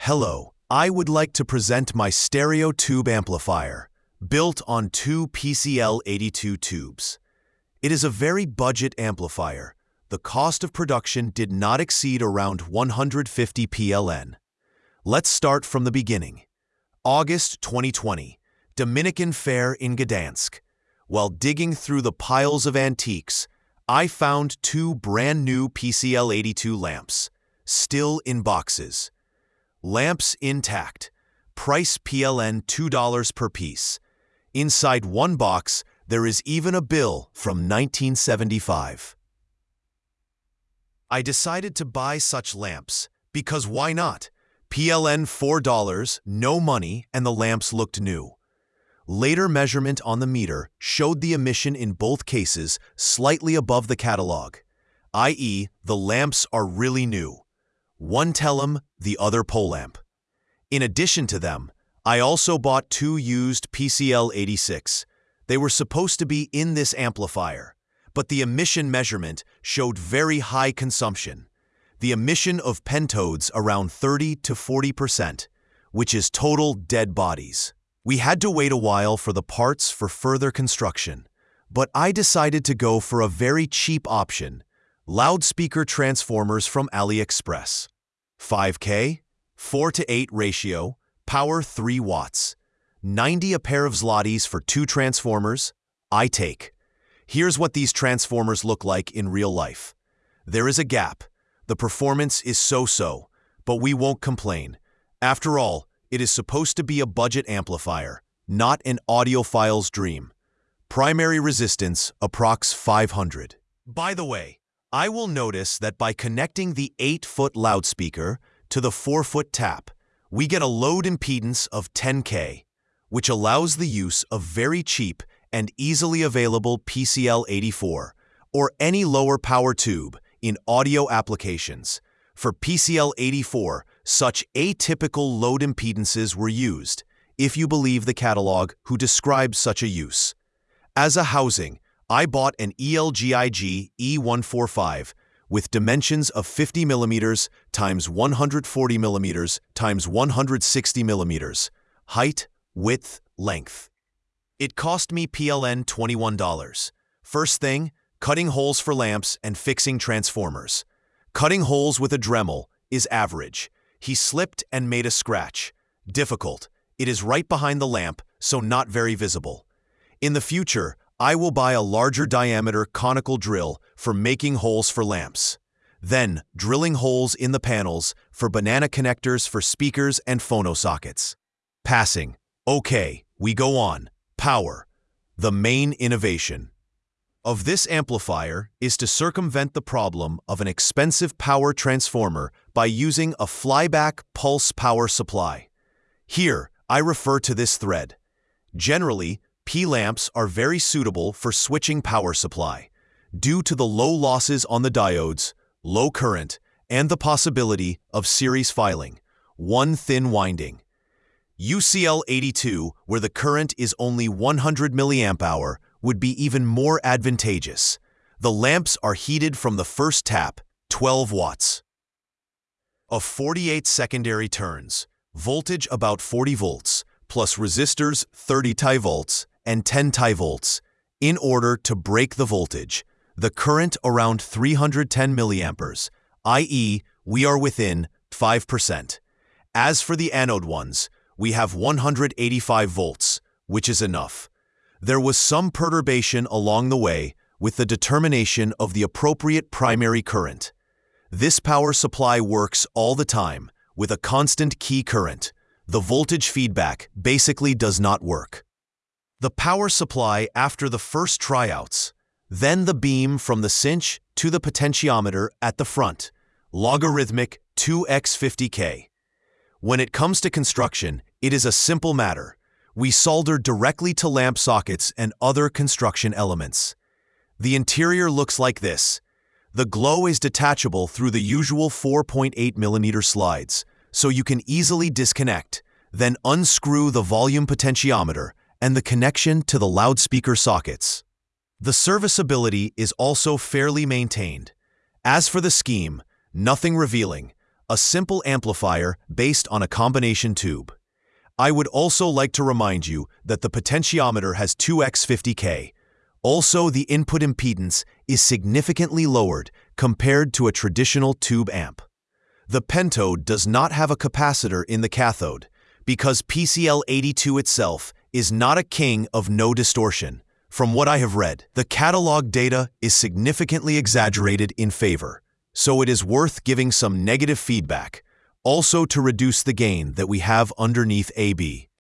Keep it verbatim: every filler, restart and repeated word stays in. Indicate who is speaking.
Speaker 1: Hello, I would like to present my stereo tube amplifier, built on two P C L eighty-two tubes. It is a very budget amplifier. The cost of production did not exceed around one hundred fifty P L N. Let's start from the beginning. August twenty twenty, Dominican Fair in Gdansk. While digging through the piles of antiques, I found two brand new P C L eighty-two lamps, still in boxes. Lamps intact. Price P L N two dollars per piece. Inside one box, there is even a bill from nineteen seventy-five. I decided to buy such lamps because why not? P L N four dollars, no money, and the lamps looked new. Later measurement on the meter showed the emission in both cases slightly above the catalog, that is, the lamps are really new. One Telem, the other Polamp. In addition to them, I also bought two used P C L eighty-six. They were supposed to be in this amplifier, but the emission measurement showed very high consumption. The emission of pentodes around thirty to forty percent, which is total dead bodies. We had to wait a while for the parts for further construction, but I decided to go for a very cheap option. Loudspeaker transformers from AliExpress. five K, four to eight ratio, power three watts. ninety a pair of zlotys for two transformers. I take. Here's what these transformers look like in real life. There is a gap. The performance is so-so, but we won't complain. After all, it is supposed to be a budget amplifier, not an audiophile's dream. Primary resistance, approx five hundred. By the way, I will notice that by connecting the eight foot loudspeaker to the four foot tap, we get a load impedance of ten K, which allows the use of very cheap and easily available P C L eighty-four or any lower power tube in audio applications. For P C L eighty-four, such atypical load impedances were used, if you believe the catalog who describes such a use. As a housing, I bought an E L G I G E one forty-five with dimensions of fifty millimeters times one hundred forty millimeters times one hundred sixty millimeters, height, width, length. It cost me P L N twenty-one dollars. First thing, cutting holes for lamps and fixing transformers. Cutting holes with a Dremel is average. He slipped and made a scratch. Difficult. It is right behind the lamp, so not very visible. In the future, I will buy a larger diameter conical drill for making holes for lamps. Then, drilling holes in the panels for banana connectors for speakers and phono sockets. Passing. Okay, we go on. Power. The main innovation of this amplifier is to circumvent the problem of an expensive power transformer by using a flyback pulse power supply. Here, I refer to this thread. Generally, P-lamps are very suitable for switching power supply, due to the low losses on the diodes, low current, and the possibility of series filing, one thin winding. U C L eighty-two, where the current is only one hundred milliamp hour, would be even more advantageous. The lamps are heated from the first tap, twelve watts. Of forty-eight secondary turns, voltage about forty volts, plus resistors thirty ti volts and ten ti volts, in order to break the voltage. The current around three hundred ten milliamperes, that is, we are within five percent. As for the anode ones, we have one hundred eighty-five volts, which is enough. There was some perturbation along the way with the determination of the appropriate primary current. This power supply works all the time with a constant key current. The voltage feedback basically does not work. The power supply after the first tryouts, then the beam from the cinch to the potentiometer at the front, logarithmic two by fifty K. When it comes to construction, it is a simple matter. We solder directly to lamp sockets and other construction elements. The interior looks like this. The glow is detachable through the usual four point eight millimeter slides, so you can easily disconnect, then unscrew the volume potentiometer and the connection to the loudspeaker sockets. The serviceability is also fairly maintained. As for the scheme, nothing revealing. a simple amplifier based on a combination tube. I would also like to remind you that the potentiometer has two by fifty K. Also, the input impedance is significantly lowered compared to a traditional tube amp. The pentode does not have a capacitor in the cathode because P C L eighty-two itself is not a king of no distortion. From what I have read, the catalog data is significantly exaggerated in favor, so it is worth giving some negative feedback, also to reduce the gain that we have underneath A B.